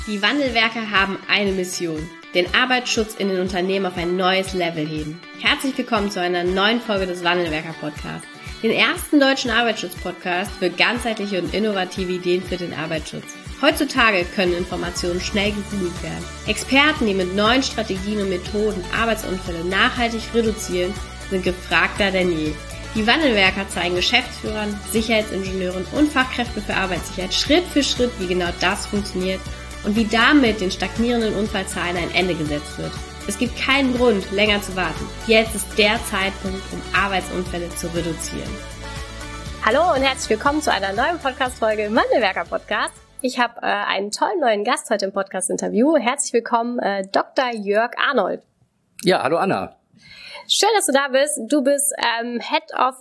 Die Wandelwerker haben eine Mission: den Arbeitsschutz in den Unternehmen auf ein neues Level heben. Herzlich willkommen zu einer neuen Folge des Wandelwerker-Podcasts, den ersten deutschen Arbeitsschutz-Podcast für ganzheitliche und innovative Ideen für den Arbeitsschutz. Heutzutage können Informationen schnell gegoogelt werden. Experten, die mit neuen Strategien und Methoden Arbeitsunfälle nachhaltig reduzieren, sind gefragter denn je. Die Wandelwerker zeigen Geschäftsführern, Sicherheitsingenieuren und Fachkräften für Arbeitssicherheit Schritt für Schritt, wie genau das funktioniert und wie damit den stagnierenden Unfallzahlen ein Ende gesetzt wird. Es gibt keinen Grund, länger zu warten. Jetzt ist der Zeitpunkt, um Arbeitsunfälle zu reduzieren. Hallo und herzlich willkommen zu einer neuen Podcast-Folge im Wandelwerker-Podcast. Ich habe einen tollen neuen Gast heute im Podcast-Interview. Herzlich willkommen, Dr. Jörg Arnold. Ja, hallo Anna. Schön, dass du da bist. Du bist Head of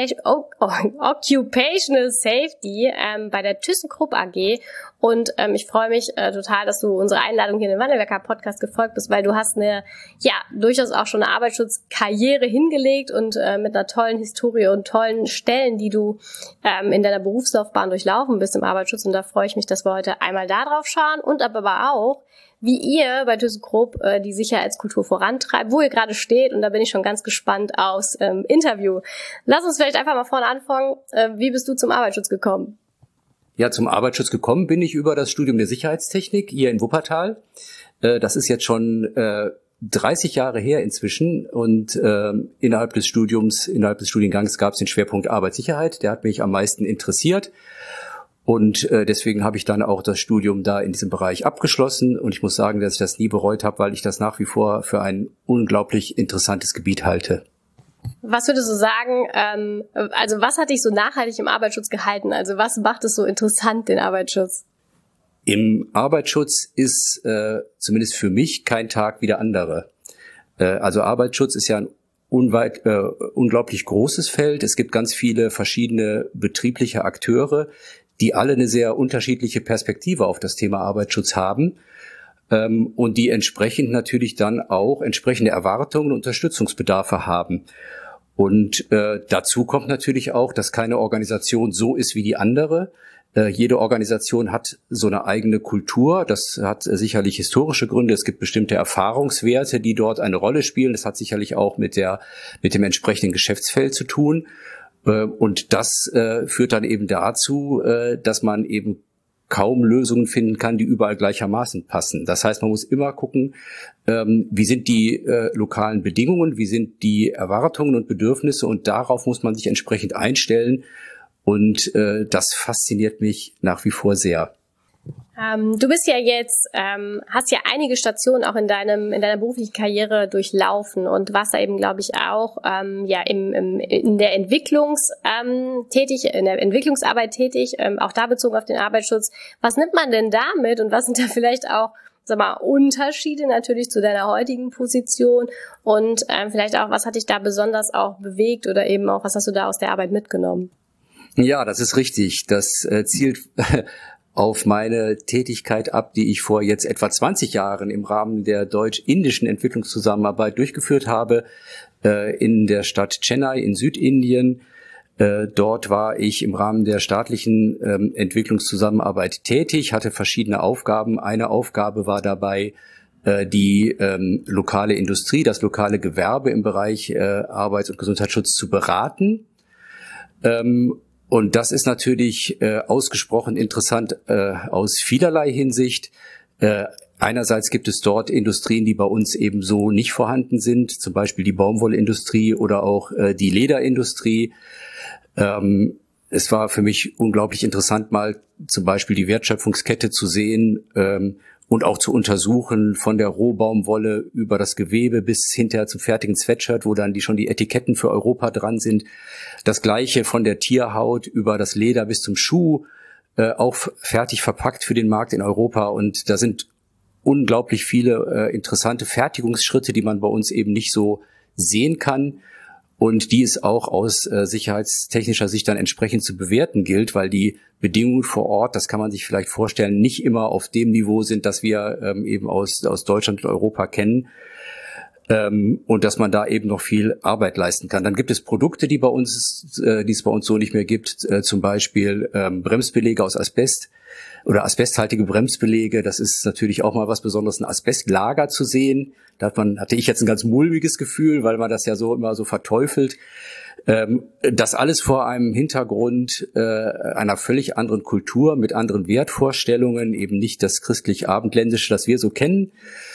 Occupational Safety bei der ThyssenKrupp AG und ich freue mich total, dass du unserer Einladung hier in den Wandelwerker-Podcast gefolgt bist, weil du hast eine, durchaus auch schon eine Arbeitsschutzkarriere hingelegt und mit einer tollen Historie und tollen Stellen, die du in deiner Berufslaufbahn durchlaufen bist im Arbeitsschutz, und da freue ich mich, dass wir heute einmal da drauf schauen und aber auch, wie ihr bei ThyssenKrupp die Sicherheitskultur vorantreibt, wo ihr gerade steht, und da bin ich schon ganz gespannt aufs Interview. Lass uns vielleicht einfach mal vorne anfangen. Wie bist du zum Arbeitsschutz gekommen? Ja, zum Arbeitsschutz gekommen bin ich über das Studium der Sicherheitstechnik hier in Wuppertal. Das ist jetzt schon 30 Jahre her inzwischen, und innerhalb des Studiengangs gab es den Schwerpunkt Arbeitssicherheit. Der hat mich am meisten interessiert. Und deswegen habe ich dann auch das Studium da in diesem Bereich abgeschlossen. Und ich muss sagen, dass ich das nie bereut habe, weil ich das nach wie vor für ein unglaublich interessantes Gebiet halte. Was würdest du sagen, also was hat dich so nachhaltig im Arbeitsschutz gehalten? Also was macht es so interessant, den Arbeitsschutz? Im Arbeitsschutz ist zumindest für mich kein Tag wie der andere. Also Arbeitsschutz ist ja ein unglaublich großes Feld. Es gibt ganz viele verschiedene betriebliche Akteure, die alle eine sehr unterschiedliche Perspektive auf das Thema Arbeitsschutz haben und die entsprechend natürlich dann auch entsprechende Erwartungen und Unterstützungsbedarfe haben. Und dazu kommt natürlich auch, dass keine Organisation so ist wie die andere. Jede Organisation hat so eine eigene Kultur. Das hat sicherlich historische Gründe. Es gibt bestimmte Erfahrungswerte, die dort eine Rolle spielen. Das hat sicherlich auch mit dem entsprechenden Geschäftsfeld zu tun. Und das führt dann eben dazu, dass man eben kaum Lösungen finden kann, die überall gleichermaßen passen. Das heißt, man muss immer gucken, wie sind die lokalen Bedingungen, wie sind die Erwartungen und Bedürfnisse, und darauf muss man sich entsprechend einstellen. Und das fasziniert mich nach wie vor sehr. Du bist ja jetzt, hast ja einige Stationen auch in deiner beruflichen Karriere durchlaufen und warst da eben, glaube ich, auch in der Entwicklungsarbeit tätig, auch da bezogen auf den Arbeitsschutz. Was nimmt man denn damit und was sind da vielleicht auch, Unterschiede natürlich zu deiner heutigen Position, und vielleicht auch, was hat dich da besonders auch bewegt oder eben auch, was hast du da aus der Arbeit mitgenommen? Ja, das ist richtig. Das zielt auf meine Tätigkeit ab, die ich vor jetzt etwa 20 Jahren im Rahmen der deutsch-indischen Entwicklungszusammenarbeit durchgeführt habe, in der Stadt Chennai in Südindien. Dort war ich im Rahmen der staatlichen Entwicklungszusammenarbeit tätig, hatte verschiedene Aufgaben. Eine Aufgabe war dabei, die lokale Industrie, das lokale Gewerbe im Bereich Arbeits- und Gesundheitsschutz zu beraten. Und das ist natürlich ausgesprochen interessant aus vielerlei Hinsicht. Einerseits gibt es dort Industrien, die bei uns eben so nicht vorhanden sind, zum Beispiel die Baumwollindustrie oder auch die Lederindustrie. Es war für mich unglaublich interessant, mal zum Beispiel die Wertschöpfungskette zu sehen und auch zu untersuchen, von der Rohbaumwolle über das Gewebe bis hinterher zum fertigen Sweatshirt, wo dann schon die Etiketten für Europa dran sind. Das Gleiche von der Tierhaut über das Leder bis zum Schuh, auch fertig verpackt für den Markt in Europa. Und da sind unglaublich viele interessante Fertigungsschritte, die man bei uns eben nicht so sehen kann. Und die es auch aus sicherheitstechnischer Sicht dann entsprechend zu bewerten gilt, weil die Bedingungen vor Ort, das kann man sich vielleicht vorstellen, nicht immer auf dem Niveau sind, das wir eben aus Deutschland und Europa kennen. Und dass man da eben noch viel Arbeit leisten kann. Dann gibt es Produkte, die es bei uns so nicht mehr gibt, zum Beispiel Bremsbeläge aus Asbest, oder asbesthaltige Bremsbeläge. Das ist natürlich auch mal was Besonderes, ein Asbestlager zu sehen. Hatte ich jetzt ein ganz mulmiges Gefühl, weil man das ja so immer so verteufelt. Das alles vor einem Hintergrund einer völlig anderen Kultur mit anderen Wertvorstellungen, eben nicht das christlich-abendländische, das wir so kennen.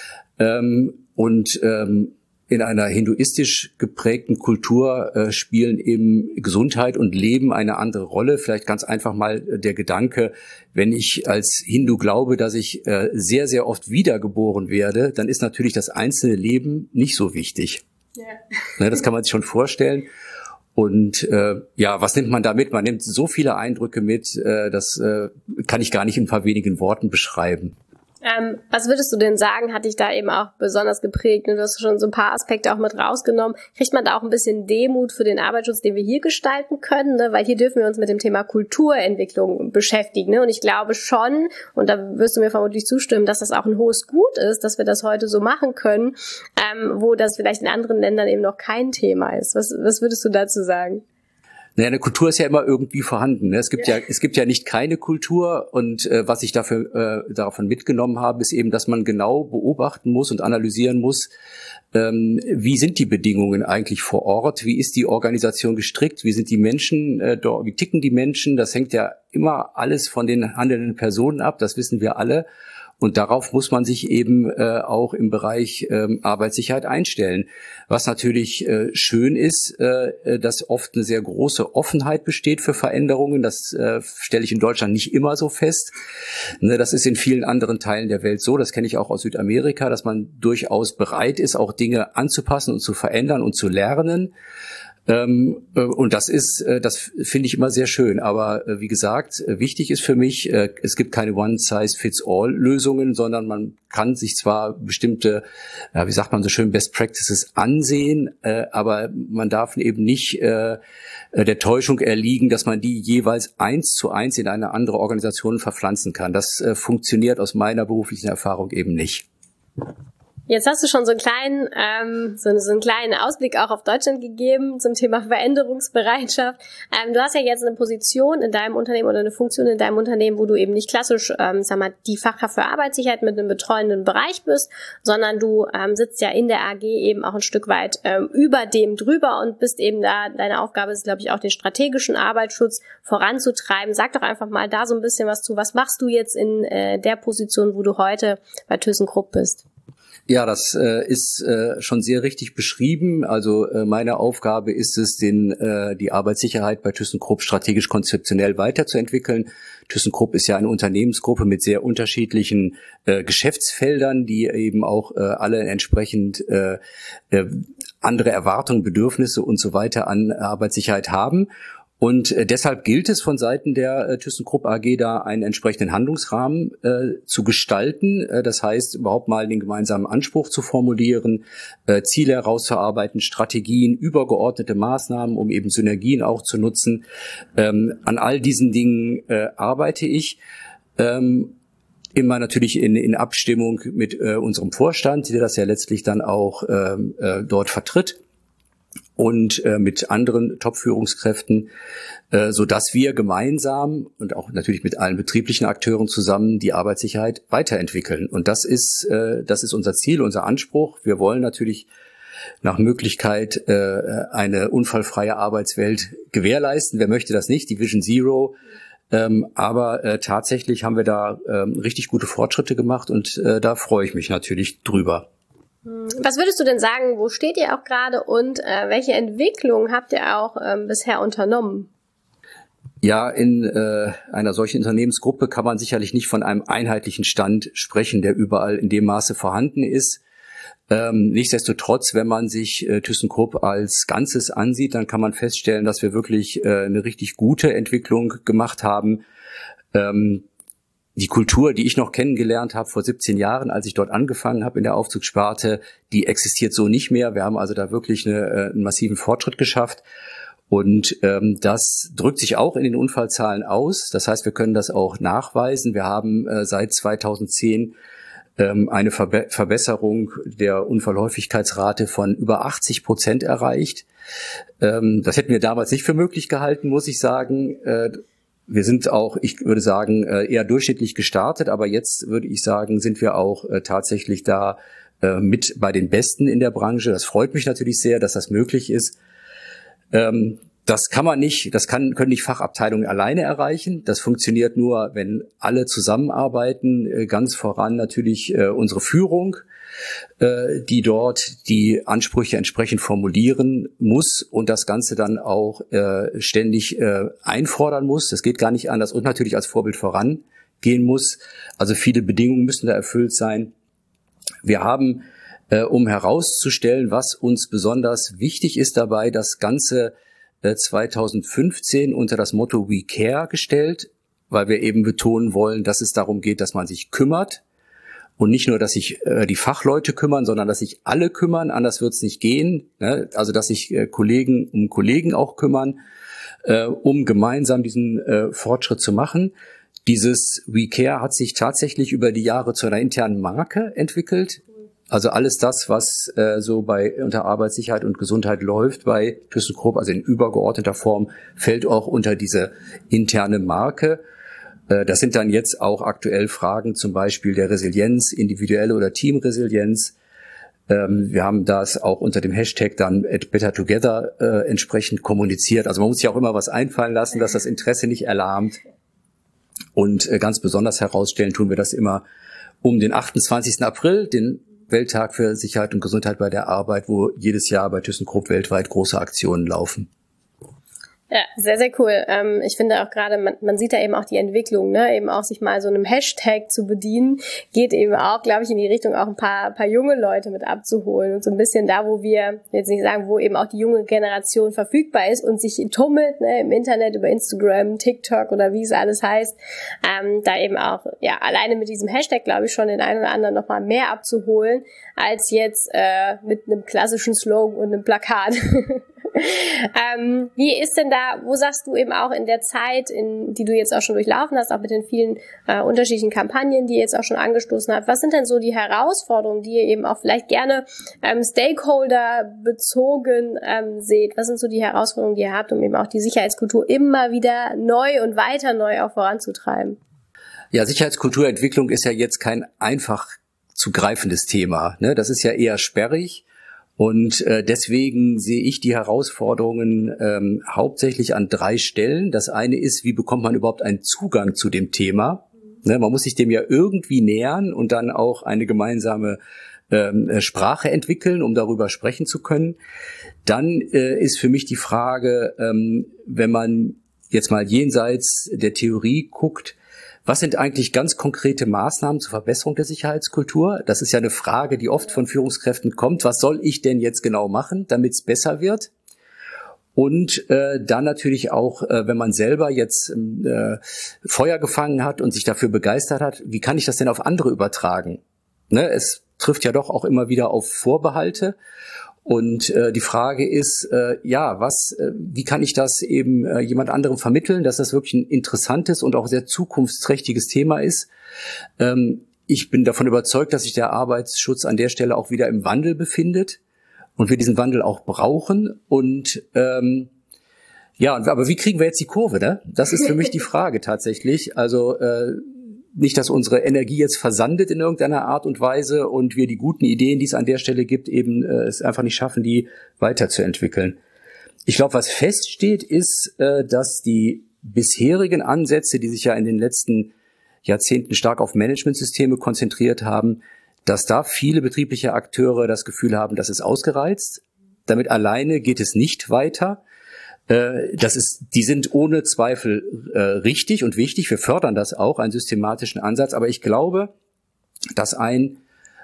In einer hinduistisch geprägten Kultur spielen eben Gesundheit und Leben eine andere Rolle. Vielleicht ganz einfach mal der Gedanke, wenn ich als Hindu glaube, dass ich sehr, sehr oft wiedergeboren werde, dann ist natürlich das einzelne Leben nicht so wichtig. Ja. Das kann man sich schon vorstellen. Und was nimmt man da mit? Man nimmt so viele Eindrücke mit, das kann ich gar nicht in ein paar wenigen Worten beschreiben. Was würdest du denn sagen, hat dich da eben auch besonders geprägt? Du hast schon so ein paar Aspekte auch mit rausgenommen. Kriegt man da auch ein bisschen Demut für den Arbeitsschutz, den wir hier gestalten können? Ne? Weil hier dürfen wir uns mit dem Thema Kulturentwicklung beschäftigen. Ne? Und ich glaube schon, und da wirst du mir vermutlich zustimmen, dass das auch ein hohes Gut ist, dass wir das heute so machen können, wo das vielleicht in anderen Ländern eben noch kein Thema ist. Was würdest du dazu sagen? Naja, eine Kultur ist ja immer irgendwie vorhanden. Ne? Es gibt ja nicht keine Kultur, und was ich davon mitgenommen habe, ist eben, dass man genau beobachten muss und analysieren muss, wie sind die Bedingungen eigentlich vor Ort, wie ist die Organisation gestrickt, wie sind die Menschen dort, wie ticken die Menschen. Das hängt ja immer alles von den handelnden Personen ab, das wissen wir alle. Und darauf muss man sich eben auch im Bereich Arbeitssicherheit einstellen. Was natürlich schön ist, dass oft eine sehr große Offenheit besteht für Veränderungen. Das stelle ich in Deutschland nicht immer so fest. Ne, das ist in vielen anderen Teilen der Welt so. Das kenne ich auch aus Südamerika, dass man durchaus bereit ist, auch Dinge anzupassen und zu verändern und zu lernen. Und das finde ich immer sehr schön. Aber wie gesagt, wichtig ist für mich, es gibt keine One-Size-Fits-All-Lösungen, sondern man kann sich zwar bestimmte, wie sagt man so schön, Best Practices ansehen, aber man darf eben nicht der Täuschung erliegen, dass man die jeweils 1:1 in eine andere Organisation verpflanzen kann. Das funktioniert aus meiner beruflichen Erfahrung eben nicht. Jetzt hast du schon so einen kleinen Ausblick auch auf Deutschland gegeben zum Thema Veränderungsbereitschaft. Du hast ja jetzt eine Position in deinem Unternehmen oder eine Funktion in deinem Unternehmen, wo du eben nicht klassisch, die Fachkraft für Arbeitssicherheit mit einem betreuenden Bereich bist, sondern du sitzt ja in der AG eben auch ein Stück weit über dem drüber und bist eben da, deine Aufgabe ist, glaube ich, auch den strategischen Arbeitsschutz voranzutreiben. Sag doch einfach mal da so ein bisschen was zu. Was machst du jetzt in der Position, wo du heute bei ThyssenKrupp bist? Ja, das ist schon sehr richtig beschrieben. Also meine Aufgabe ist es, die Arbeitssicherheit bei ThyssenKrupp strategisch konzeptionell weiterzuentwickeln. ThyssenKrupp ist ja eine Unternehmensgruppe mit sehr unterschiedlichen Geschäftsfeldern, die eben auch alle entsprechend andere Erwartungen, Bedürfnisse und so weiter an Arbeitssicherheit haben. Und deshalb gilt es von Seiten der ThyssenKrupp AG da einen entsprechenden Handlungsrahmen zu gestalten. Das heißt, überhaupt mal den gemeinsamen Anspruch zu formulieren, Ziele herauszuarbeiten, Strategien, übergeordnete Maßnahmen, um eben Synergien auch zu nutzen. An all diesen Dingen arbeite ich. Immer natürlich in Abstimmung mit unserem Vorstand, der das ja letztlich dann auch dort vertritt. Und mit anderen Top-Führungskräften, so dass wir gemeinsam und auch natürlich mit allen betrieblichen Akteuren zusammen die Arbeitssicherheit weiterentwickeln. Und das ist unser Ziel, unser Anspruch. Wir wollen natürlich nach Möglichkeit eine unfallfreie Arbeitswelt gewährleisten. Wer möchte das nicht? Die Vision Zero. Aber tatsächlich haben wir da richtig gute Fortschritte gemacht, und da freue ich mich natürlich drüber. Was würdest du denn sagen, wo steht ihr auch gerade und welche Entwicklung habt ihr auch bisher unternommen? Ja, in einer solchen Unternehmensgruppe kann man sicherlich nicht von einem einheitlichen Stand sprechen, der überall in dem Maße vorhanden ist. Nichtsdestotrotz, wenn man sich ThyssenKrupp als Ganzes ansieht, dann kann man feststellen, dass wir wirklich eine richtig gute Entwicklung gemacht haben. Die Kultur, die ich noch kennengelernt habe vor 17 Jahren, als ich dort angefangen habe in der Aufzugssparte, die existiert so nicht mehr. Wir haben also da wirklich einen massiven Fortschritt geschafft. Und das drückt sich auch in den Unfallzahlen aus. Das heißt, wir können das auch nachweisen. Wir haben seit 2010 eine Verbesserung der Unfallhäufigkeitsrate von über 80% erreicht. Das hätten wir damals nicht für möglich gehalten, muss ich sagen. wir sind auch, ich würde sagen, eher durchschnittlich gestartet, aber jetzt würde ich sagen, sind wir auch tatsächlich da mit bei den Besten in der Branche. Das freut mich natürlich sehr, dass das möglich ist. Das können nicht Fachabteilungen alleine erreichen. Das funktioniert nur, wenn alle zusammenarbeiten. Ganz voran natürlich unsere Führung, die dort die Ansprüche entsprechend formulieren muss und das Ganze dann auch ständig einfordern muss. Das geht gar nicht anders und natürlich als Vorbild vorangehen muss. Also viele Bedingungen müssen da erfüllt sein. Wir haben, um herauszustellen, was uns besonders wichtig ist dabei, das Ganze 2015 unter das Motto We Care gestellt, weil wir eben betonen wollen, dass es darum geht, dass man sich kümmert und nicht nur, dass sich die Fachleute kümmern, sondern dass sich alle kümmern, anders wird es nicht gehen. Ne? Also dass sich Kollegen um Kollegen auch kümmern, um gemeinsam diesen Fortschritt zu machen. Dieses We Care hat sich tatsächlich über die Jahre zu einer internen Marke entwickelt. Also alles das, was so unter Arbeitssicherheit und Gesundheit läuft bei ThyssenKrupp, also in übergeordneter Form, fällt auch unter diese interne Marke. Das sind dann jetzt auch aktuell Fragen zum Beispiel der Resilienz, individuelle oder Teamresilienz. Wir haben das auch unter dem Hashtag dann Better Together entsprechend kommuniziert. Also man muss sich auch immer was einfallen lassen, dass das Interesse nicht erlahmt. Und ganz besonders herausstellen tun wir das immer um den 28. April, den Welttag für Sicherheit und Gesundheit bei der Arbeit, wo jedes Jahr bei ThyssenKrupp weltweit große Aktionen laufen. Ja, sehr, sehr cool. Ich finde auch gerade, man sieht da eben auch die Entwicklung, ne? Eben auch sich mal so einem Hashtag zu bedienen, geht eben auch, glaube ich, in die Richtung, auch ein paar junge Leute mit abzuholen und so ein bisschen da, wo wir, jetzt nicht sagen, wo eben auch die junge Generation verfügbar ist und sich tummelt, ne, im Internet, über Instagram, TikTok oder wie es alles heißt, da eben auch, ja, alleine mit diesem Hashtag, glaube ich, schon den einen oder anderen nochmal mehr abzuholen, als jetzt mit einem klassischen Slogan und einem Plakat. Wie ist denn da, wo sagst du eben auch in der Zeit, die du jetzt auch schon durchlaufen hast, auch mit den vielen unterschiedlichen Kampagnen, die ihr jetzt auch schon angestoßen habt, was sind denn so die Herausforderungen, die ihr eben auch vielleicht gerne Stakeholder bezogen seht? Was sind so die Herausforderungen, die ihr habt, um eben auch die Sicherheitskultur immer wieder neu und weiter neu auch voranzutreiben? Ja, Sicherheitskulturentwicklung ist ja jetzt kein einfach zu greifendes Thema, ne? Das ist ja eher sperrig. Und deswegen sehe ich die Herausforderungen hauptsächlich an 3 Stellen. Das eine ist, wie bekommt man überhaupt einen Zugang zu dem Thema? Ne, man muss sich dem ja irgendwie nähern und dann auch eine gemeinsame Sprache entwickeln, um darüber sprechen zu können. Dann ist für mich die Frage, wenn man jetzt mal jenseits der Theorie guckt, was sind eigentlich ganz konkrete Maßnahmen zur Verbesserung der Sicherheitskultur? Das ist ja eine Frage, die oft von Führungskräften kommt. Was soll ich denn jetzt genau machen, damit es besser wird? Und dann natürlich auch, wenn man selber jetzt Feuer gefangen hat und sich dafür begeistert hat, wie kann ich das denn auf andere übertragen? Ne? Es trifft ja doch auch immer wieder auf Vorbehalte. Und die Frage ist, wie kann ich das eben jemand anderem vermitteln, dass das wirklich ein interessantes und auch sehr zukunftsträchtiges Thema ist. Ich bin davon überzeugt, dass sich der Arbeitsschutz an der Stelle auch wieder im Wandel befindet und wir diesen Wandel auch brauchen. Und aber wie kriegen wir jetzt die Kurve, ne? Das ist für mich die Frage tatsächlich. Also nicht, dass unsere Energie jetzt versandet in irgendeiner Art und Weise und wir die guten Ideen, die es an der Stelle gibt, eben es einfach nicht schaffen, die weiterzuentwickeln. Ich glaube, was feststeht, ist, dass die bisherigen Ansätze, die sich ja in den letzten Jahrzehnten stark auf Managementsysteme konzentriert haben, dass da viele betriebliche Akteure das Gefühl haben, das ist ausgereizt. Damit alleine geht es nicht weiter. Die sind ohne Zweifel richtig und wichtig. Wir fördern das auch, einen systematischen Ansatz. Aber ich glaube, dass ein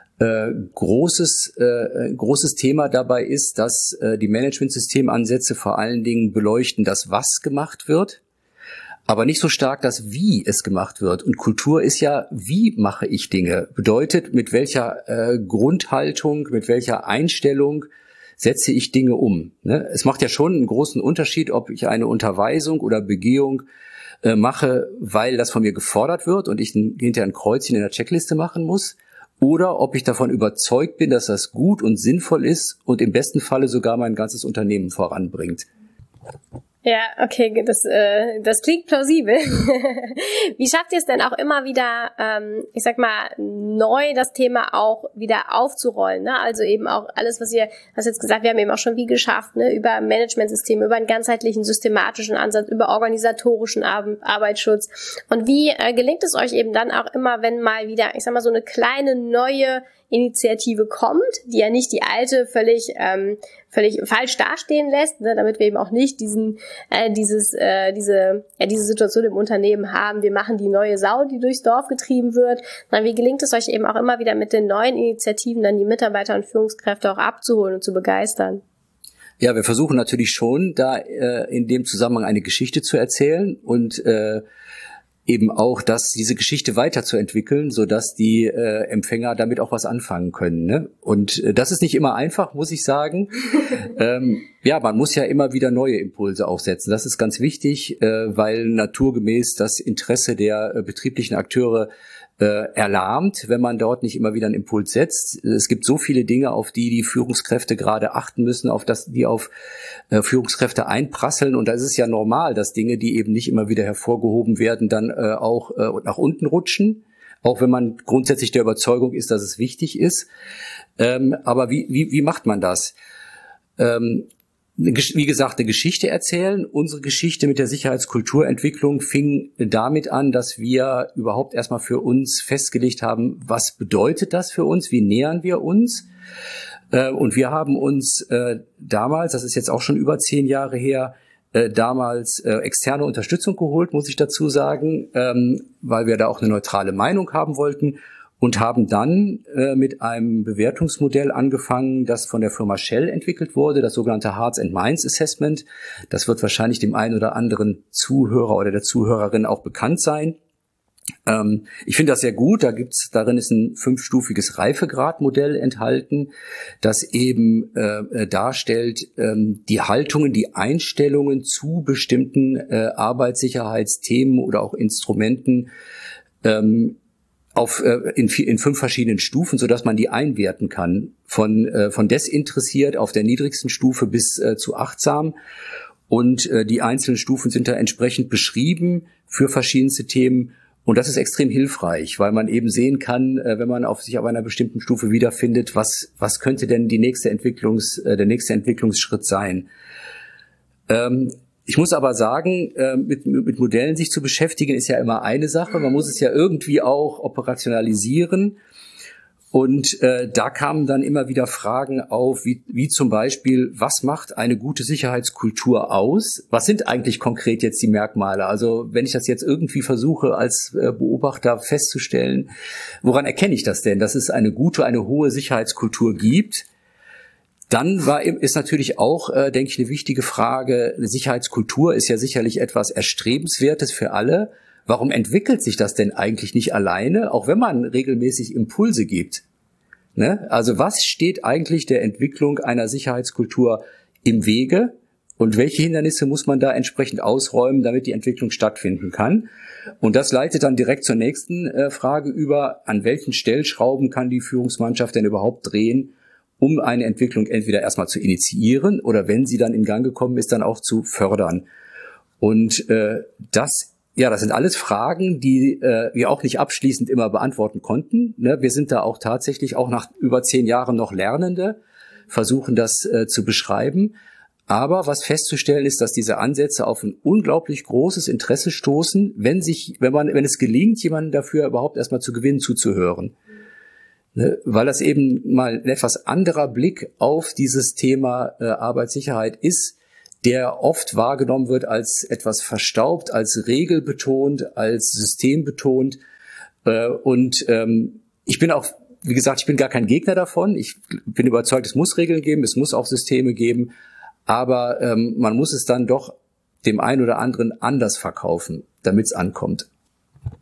großes Thema dabei ist, dass die Managementsystemansätze vor allen Dingen beleuchten, das was gemacht wird, aber nicht so stark das wie es gemacht wird. Und Kultur ist ja, wie mache ich Dinge? Bedeutet, mit welcher Grundhaltung, mit welcher Einstellung setze ich Dinge um. Ne? Es macht ja schon einen großen Unterschied, ob ich eine Unterweisung oder Begehung mache, weil das von mir gefordert wird und ich hinterher ein Kreuzchen in der Checkliste machen muss, oder ob ich davon überzeugt bin, dass das gut und sinnvoll ist und im besten Falle sogar mein ganzes Unternehmen voranbringt. Ja, okay, das klingt plausibel. Wie schafft ihr es denn auch immer wieder, ich sag mal, neu das Thema auch wieder aufzurollen, ne? Also eben auch alles, was ihr hast jetzt gesagt, wir haben eben auch schon wie geschafft, ne? Über Managementsysteme, über einen ganzheitlichen, systematischen Ansatz, über organisatorischen Arbeitsschutz. Und wie gelingt es euch eben dann auch immer, wenn mal wieder, ich sag mal, so eine kleine neue Initiative kommt, die ja nicht die alte völlig falsch dastehen lässt, ne, damit wir eben auch nicht diese Situation im Unternehmen haben, wir machen die neue Sau, die durchs Dorf getrieben wird, sondern wie gelingt es euch eben auch immer wieder mit den neuen Initiativen dann die Mitarbeiter und Führungskräfte auch abzuholen und zu begeistern? Ja, wir versuchen natürlich schon, da in dem Zusammenhang eine Geschichte zu erzählen und eben auch, diese Geschichte weiterzuentwickeln, sodass die Empfänger damit auch was anfangen können. Ne? Und das ist nicht immer einfach, muss ich sagen. Ja, man muss ja immer wieder neue Impulse aufsetzen. Das ist ganz wichtig, weil naturgemäß das Interesse der betrieblichen Akteure erlahmt, wenn man dort nicht immer wieder einen Impuls setzt. Es gibt so viele Dinge, auf die Führungskräfte gerade achten müssen, die auf Führungskräfte einprasseln. Und da ist es ja normal, dass Dinge, die eben nicht immer wieder hervorgehoben werden, dann auch nach unten rutschen. Auch wenn man grundsätzlich der Überzeugung ist, dass es wichtig ist. Aber wie macht man das? Wie gesagt, eine Geschichte erzählen. Unsere Geschichte mit der Sicherheitskulturentwicklung fing damit an, dass wir überhaupt erstmal für uns festgelegt haben, was bedeutet das für uns, wie nähern wir uns. Und wir haben uns damals, das ist jetzt auch schon über 10 Jahre her, damals externe Unterstützung geholt, muss ich dazu sagen, weil wir da auch eine neutrale Meinung haben wollten. Und haben dann mit einem Bewertungsmodell angefangen, das von der Firma Shell entwickelt wurde, das sogenannte Hearts and Minds Assessment. Das wird wahrscheinlich dem einen oder anderen Zuhörer oder der Zuhörerin auch bekannt sein. Ich finde das sehr gut. Darin ist ein 5-stufiges Reifegradmodell enthalten, das eben darstellt die Haltungen, die Einstellungen zu bestimmten Arbeitssicherheitsthemen oder auch Instrumenten in 5 verschiedenen Stufen, so dass man die einwerten kann. Von desinteressiert auf der niedrigsten Stufe bis zu achtsam. Und die einzelnen Stufen sind da entsprechend beschrieben für verschiedenste Themen. Und das ist extrem hilfreich, weil man eben sehen kann, wenn man sich auf einer bestimmten Stufe wiederfindet, was könnte denn der nächste Entwicklungsschritt sein. Ich muss aber sagen, mit Modellen sich zu beschäftigen, ist ja immer eine Sache. Man muss es ja irgendwie auch operationalisieren. Und da kamen dann immer wieder Fragen auf, wie zum Beispiel, was macht eine gute Sicherheitskultur aus? Was sind eigentlich konkret jetzt die Merkmale? Also wenn ich das jetzt irgendwie versuche, als Beobachter festzustellen, woran erkenne ich das denn, dass es eine gute, eine hohe Sicherheitskultur gibt? Dann ist natürlich auch, denke ich, eine wichtige Frage, eine Sicherheitskultur ist ja sicherlich etwas Erstrebenswertes für alle. Warum entwickelt sich das denn eigentlich nicht alleine, auch wenn man regelmäßig Impulse gibt? Ne? Also was steht eigentlich der Entwicklung einer Sicherheitskultur im Wege und welche Hindernisse muss man da entsprechend ausräumen, damit die Entwicklung stattfinden kann? Und das leitet dann direkt zur nächsten Frage über, an welchen Stellschrauben kann die Führungsmannschaft denn überhaupt drehen, um eine Entwicklung entweder erstmal zu initiieren oder wenn sie dann in Gang gekommen ist, dann auch zu fördern. Und das sind alles Fragen, die wir auch nicht abschließend immer beantworten konnten. Ne? Wir sind da auch tatsächlich auch nach über 10 Jahren noch Lernende, versuchen das zu beschreiben. Aber was festzustellen ist, dass diese Ansätze auf ein unglaublich großes Interesse stoßen, wenn es gelingt, jemanden dafür überhaupt erstmal zu gewinnen, zuzuhören. Weil das eben mal ein etwas anderer Blick auf dieses Thema Arbeitssicherheit ist, der oft wahrgenommen wird als etwas verstaubt, als regelbetont, als systembetont. Ich bin auch, wie gesagt, ich bin gar kein Gegner davon. Ich bin überzeugt, es muss Regeln geben, es muss auch Systeme geben, aber man muss es dann doch dem einen oder anderen anders verkaufen, damit es ankommt.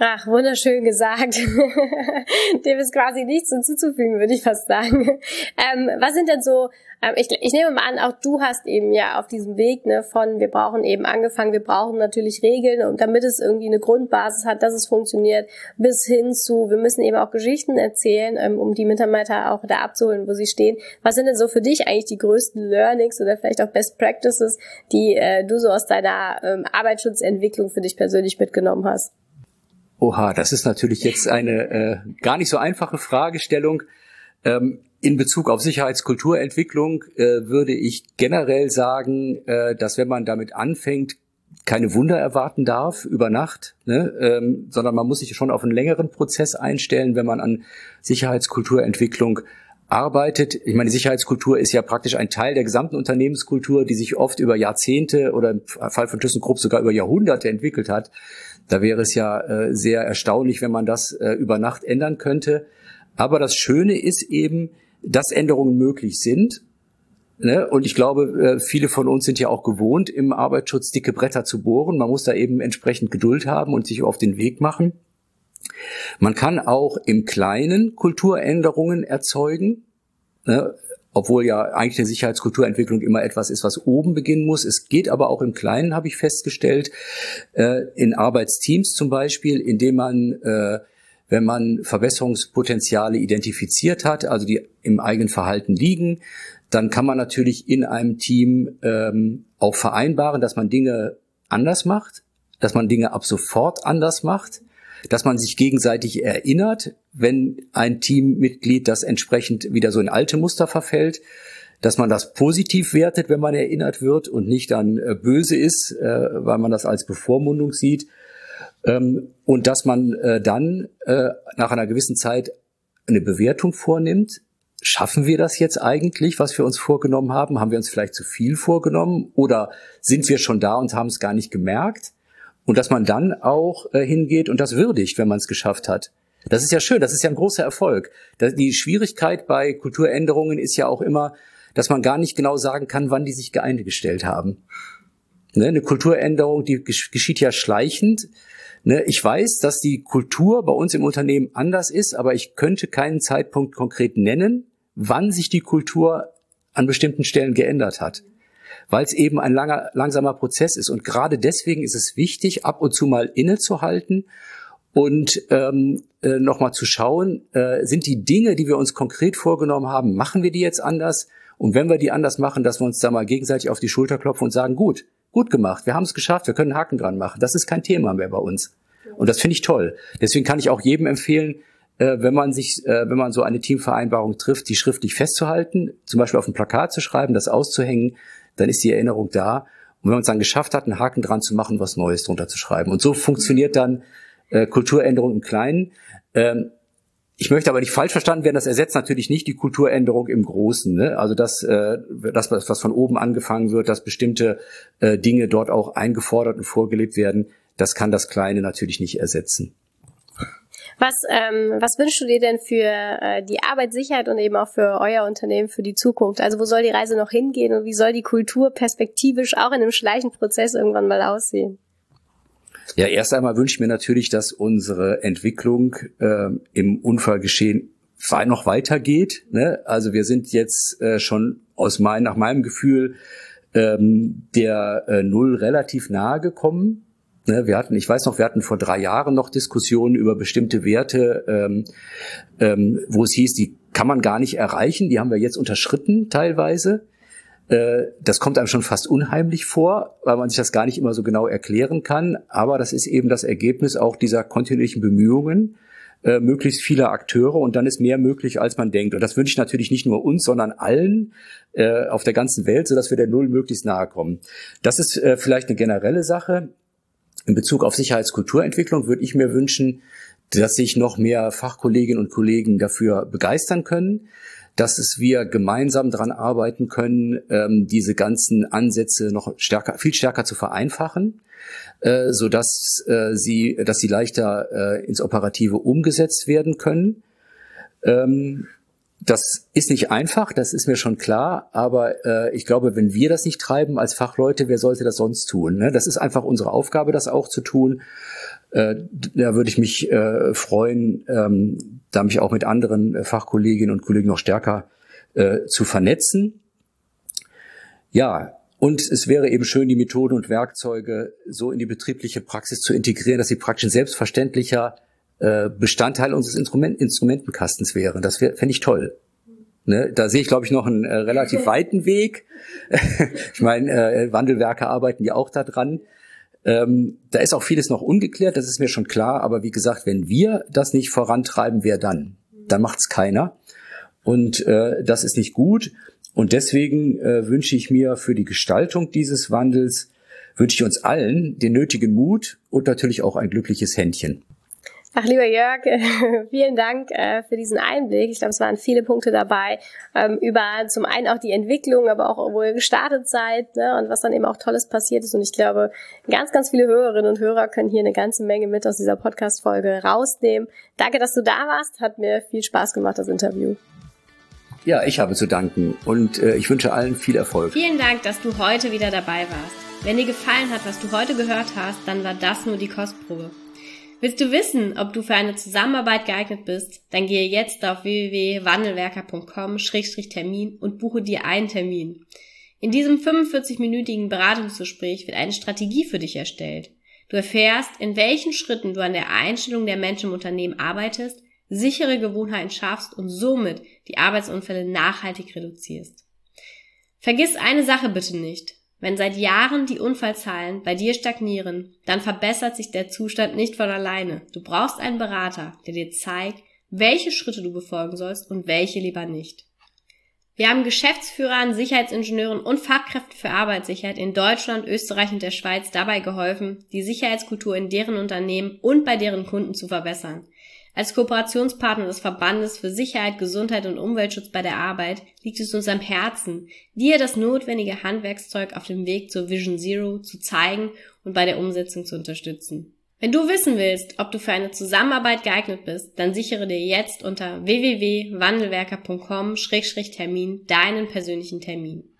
Ach, wunderschön gesagt. Dem ist quasi nichts hinzuzufügen, würde ich fast sagen. Was sind denn so, ich nehme mal an, auch du hast eben ja auf diesem Weg von, wir brauchen eben angefangen, wir brauchen natürlich Regeln, und damit es irgendwie eine Grundbasis hat, dass es funktioniert, bis hin zu, wir müssen eben auch Geschichten erzählen, um die Mitarbeiter auch da abzuholen, wo sie stehen. Was sind denn so für dich eigentlich die größten Learnings oder vielleicht auch Best Practices, die du so aus deiner Arbeitsschutzentwicklung für dich persönlich mitgenommen hast? Oha, das ist natürlich jetzt eine gar nicht so einfache Fragestellung. In Bezug auf Sicherheitskulturentwicklung würde ich generell sagen, dass wenn man damit anfängt, keine Wunder erwarten darf über Nacht, sondern man muss sich schon auf einen längeren Prozess einstellen, wenn man an Sicherheitskulturentwicklung arbeitet. Ich meine, die Sicherheitskultur ist ja praktisch ein Teil der gesamten Unternehmenskultur, die sich oft über Jahrzehnte oder im Fall von ThyssenKrupp sogar über Jahrhunderte entwickelt hat. Da wäre es ja sehr erstaunlich, wenn man das über Nacht ändern könnte. Aber das Schöne ist eben, dass Änderungen möglich sind. Und ich glaube, viele von uns sind ja auch gewohnt, im Arbeitsschutz dicke Bretter zu bohren. Man muss da eben entsprechend Geduld haben und sich auf den Weg machen. Man kann auch im Kleinen Kulturänderungen erzeugen, obwohl ja eigentlich eine Sicherheitskulturentwicklung immer etwas ist, was oben beginnen muss. Es geht aber auch im Kleinen, habe ich festgestellt, in Arbeitsteams zum Beispiel, indem man, wenn man Verbesserungspotenziale identifiziert hat, also die im eigenen Verhalten liegen, dann kann man natürlich in einem Team auch vereinbaren, dass man Dinge anders macht, dass man Dinge ab sofort anders macht, dass man sich gegenseitig erinnert, wenn ein Teammitglied das entsprechend wieder so in alte Muster verfällt, dass man das positiv wertet, wenn man erinnert wird und nicht dann böse ist, weil man das als Bevormundung sieht, und dass man dann nach einer gewissen Zeit eine Bewertung vornimmt. Schaffen wir das jetzt eigentlich, was wir uns vorgenommen haben? Haben wir uns vielleicht zu viel vorgenommen oder sind wir schon da und haben es gar nicht gemerkt? Und dass man dann auch hingeht und das würdigt, wenn man es geschafft hat. Das ist ja schön, das ist ja ein großer Erfolg. Die Schwierigkeit bei Kulturänderungen ist ja auch immer, dass man gar nicht genau sagen kann, wann die sich eingestellt haben. Eine Kulturänderung, die geschieht ja schleichend. Ich weiß, dass die Kultur bei uns im Unternehmen anders ist, aber ich könnte keinen Zeitpunkt konkret nennen, wann sich die Kultur an bestimmten Stellen geändert hat. Weil es eben ein langsamer Prozess ist. Und gerade deswegen ist es wichtig, ab und zu mal innezuhalten und nochmal zu schauen, sind die Dinge, die wir uns konkret vorgenommen haben, machen wir die jetzt anders? Und wenn wir die anders machen, dass wir uns da mal gegenseitig auf die Schulter klopfen und sagen, gut gemacht, wir haben es geschafft, wir können einen Haken dran machen. Das ist kein Thema mehr bei uns. Und das finde ich toll. Deswegen kann ich auch jedem empfehlen, wenn man so eine Teamvereinbarung trifft, die schriftlich festzuhalten, zum Beispiel auf ein Plakat zu schreiben, das auszuhängen, dann ist die Erinnerung da. Und wenn man es dann geschafft hat, einen Haken dran zu machen, was Neues drunter zu schreiben. Und so funktioniert dann Kulturänderung im Kleinen. Ich möchte aber nicht falsch verstanden werden, das ersetzt natürlich nicht die Kulturänderung im Großen. Also das, was von oben angefangen wird, dass bestimmte Dinge dort auch eingefordert und vorgelebt werden, das kann das Kleine natürlich nicht ersetzen. Was wünschst du dir denn für die Arbeitssicherheit und eben auch für euer Unternehmen für die Zukunft? Also wo soll die Reise noch hingehen und wie soll die Kultur perspektivisch auch in einem schleichenden Prozess irgendwann mal aussehen? Ja, erst einmal wünsche ich mir natürlich, dass unsere Entwicklung im Unfallgeschehen noch weitergeht. Also wir sind jetzt schon nach meinem Gefühl der Null relativ nahe gekommen. Wir hatten vor 3 Jahren noch Diskussionen über bestimmte Werte, wo es hieß, die kann man gar nicht erreichen, die haben wir jetzt unterschritten teilweise. Das kommt einem schon fast unheimlich vor, weil man sich das gar nicht immer so genau erklären kann. Aber das ist eben das Ergebnis auch dieser kontinuierlichen Bemühungen, möglichst vieler Akteure, und dann ist mehr möglich, als man denkt. Und das wünsche ich natürlich nicht nur uns, sondern allen auf der ganzen Welt, sodass wir der Null möglichst nahe kommen. Das ist vielleicht eine generelle Sache. In Bezug auf Sicherheitskulturentwicklung würde ich mir wünschen, dass sich noch mehr Fachkolleginnen und Kollegen dafür begeistern können, dass wir gemeinsam daran arbeiten können, diese ganzen Ansätze noch viel stärker zu vereinfachen, sodass sie leichter ins Operative umgesetzt werden können. Das ist nicht einfach, das ist mir schon klar, aber ich glaube, wenn wir das nicht treiben als Fachleute, wer sollte das sonst tun? Das ist einfach unsere Aufgabe, das auch zu tun. Da würde ich mich freuen, da mich auch mit anderen Fachkolleginnen und Kollegen noch stärker zu vernetzen. Ja, und es wäre eben schön, die Methoden und Werkzeuge so in die betriebliche Praxis zu integrieren, dass sie praktisch ein selbstverständlicher Bestandteil unseres Instrumentenkastens wären. Das fände ich toll. Ne? Da sehe ich, glaube ich, noch einen relativ weiten Weg. Ich meine, Wandelwerke arbeiten ja auch da dran. Da ist auch vieles noch ungeklärt, das ist mir schon klar. Aber wie gesagt, wenn wir das nicht vorantreiben, wer dann? Dann macht's keiner. Und das ist nicht gut. Und deswegen wünsche ich mir für die Gestaltung dieses Wandels, wünsche ich uns allen den nötigen Mut und natürlich auch ein glückliches Händchen. Ach, lieber Jörg, vielen Dank für diesen Einblick. Ich glaube, es waren viele Punkte dabei, über zum einen auch die Entwicklung, aber auch, wo ihr gestartet seid, ne, und was dann eben auch Tolles passiert ist. Und ich glaube, ganz, ganz viele Hörerinnen und Hörer können hier eine ganze Menge mit aus dieser Podcast-Folge rausnehmen. Danke, dass du da warst. Hat mir viel Spaß gemacht, das Interview. Ja, ich habe zu danken und ich wünsche allen viel Erfolg. Vielen Dank, dass du heute wieder dabei warst. Wenn dir gefallen hat, was du heute gehört hast, dann war das nur die Kostprobe. Willst du wissen, ob du für eine Zusammenarbeit geeignet bist? Dann gehe jetzt auf www.wandelwerker.com/Termin und buche dir einen Termin. In diesem 45-minütigen Beratungsgespräch wird eine Strategie für dich erstellt. Du erfährst, in welchen Schritten du an der Einstellung der Menschen im Unternehmen arbeitest, sichere Gewohnheiten schaffst und somit die Arbeitsunfälle nachhaltig reduzierst. Vergiss eine Sache bitte nicht. Wenn seit Jahren die Unfallzahlen bei dir stagnieren, dann verbessert sich der Zustand nicht von alleine. Du brauchst einen Berater, der dir zeigt, welche Schritte du befolgen sollst und welche lieber nicht. Wir haben Geschäftsführern, Sicherheitsingenieuren und Fachkräften für Arbeitssicherheit in Deutschland, Österreich und der Schweiz dabei geholfen, die Sicherheitskultur in deren Unternehmen und bei deren Kunden zu verbessern. Als Kooperationspartner des Verbandes für Sicherheit, Gesundheit und Umweltschutz bei der Arbeit liegt es uns am Herzen, dir das notwendige Handwerkszeug auf dem Weg zur Vision Zero zu zeigen und bei der Umsetzung zu unterstützen. Wenn du wissen willst, ob du für eine Zusammenarbeit geeignet bist, dann sichere dir jetzt unter www.wandelwerker.com/Termin deinen persönlichen Termin.